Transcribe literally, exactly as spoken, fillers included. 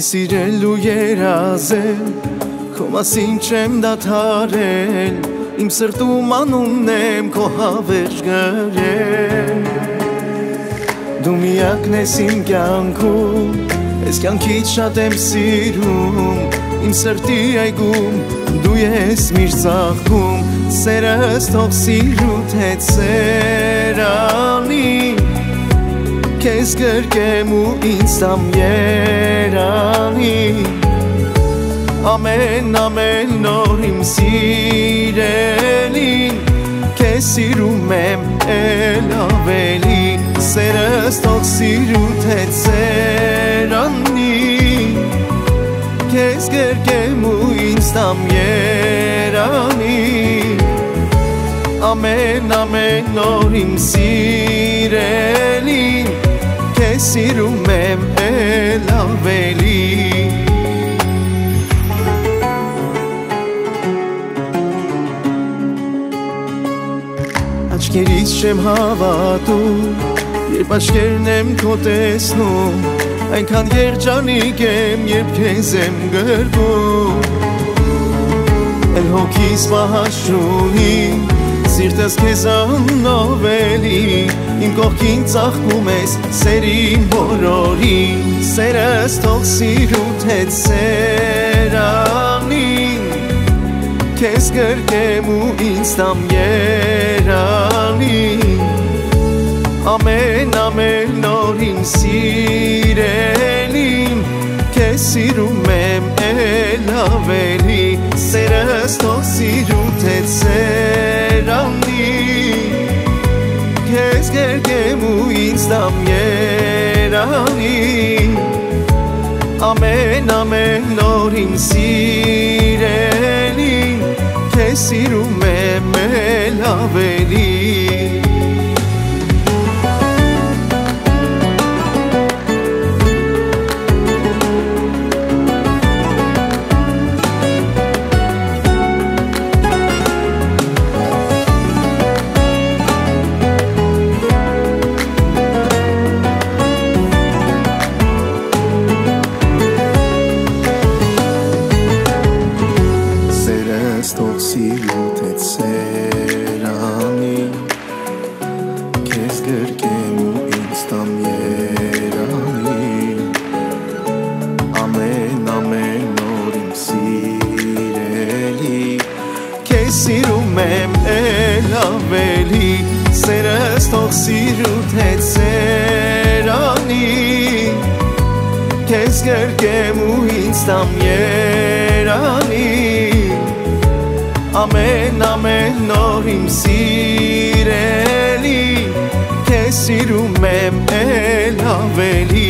սիրել ու երազել, քո մասին չեմ դադարել, իմ սրտում անունն եմ քո հավերժ գրել։ Դու միակն ես իմ կյանքում, ես կյանքից շատ եմ սիրում, իմ սրտի այգում դու ես միշտ ծաղկում, սերս թող սիրուդ հետ սերանի, քեզ գրկեմ ու ինձ տամ երանի, ամեն ամեն նոր իմ սիրելին, քեզ սիրում եմ էլ ավելի, սերս թող սիրուդ հետ սերանի, քեզ գրկեմ ու ինձ տամ երանի, ամեն ամեն նոր իմ սիրելին, քեզ սիրում եմ էլ ավելի։ Աչքերից չեմ հավատում, երբ աչքերն եմ քո տեսնում, այնքան երջանիկ եմ, երբ քեզ եմ գրկում, էլ հոգիս պահաշունի, սիրտս քեզ անավելի, իմ կողքին ծաղկում ես սերին բոլորին, սերս թող սիրուդ հետ սերանի, քեզ գրկեմ ու ինձ տամ երանի, ամեն ամեն նոր իմ սիրելին, քեզ սիրում եմ էլ ավելի, սերս թող սիրուդ հետ սերանի, քեզ գրկեմ ու ինձ տամ երանի, ամեն ամեն նոր իմ սիրելին, քեզ սիրում եմ էլ ավելի։ Թող սիրուդ հետ սերանի, քեզ գրկեմ ու ինձ տամ երանի, ամեն ամեն նոր իմ սիրելի, քեզ սիրում եմ էլ ավելի, սերս թող սիրուդ հետ սերանի, քեզ գրկեմ ու ինձ տամ երանի, ամեն ամեն նոր իմ սիրելի, քեզ սիրում եմ էլ ավելի,